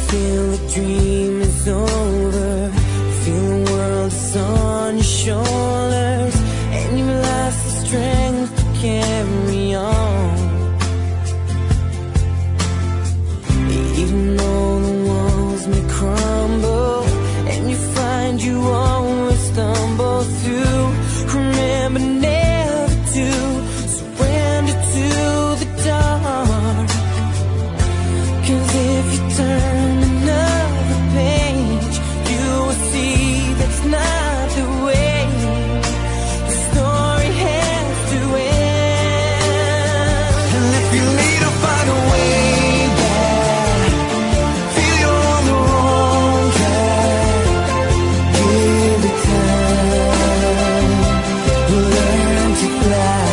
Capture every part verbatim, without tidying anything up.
feel the dream is over, feel the world is on your shoulders, and you've lost the strength to carry on. Even though the walls may crumble and you find you always stumble through, remember never to surrender to the dark. 'Cause if you turn another page, you will see that's not the way the story has to end. And if you need to find a way back, feel you're on the wrong track, give it time, you'll learn to fly.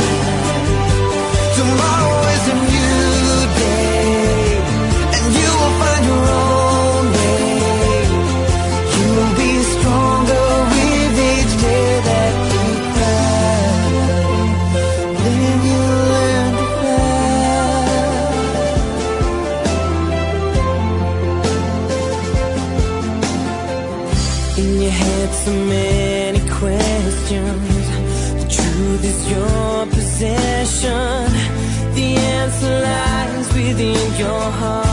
Tomorrow is a new day, and you will find your own way. You will be stronger with each day that you cry. Then you learn to fly. In your head so many questions, the truth is your possession, the answer lies within your heart.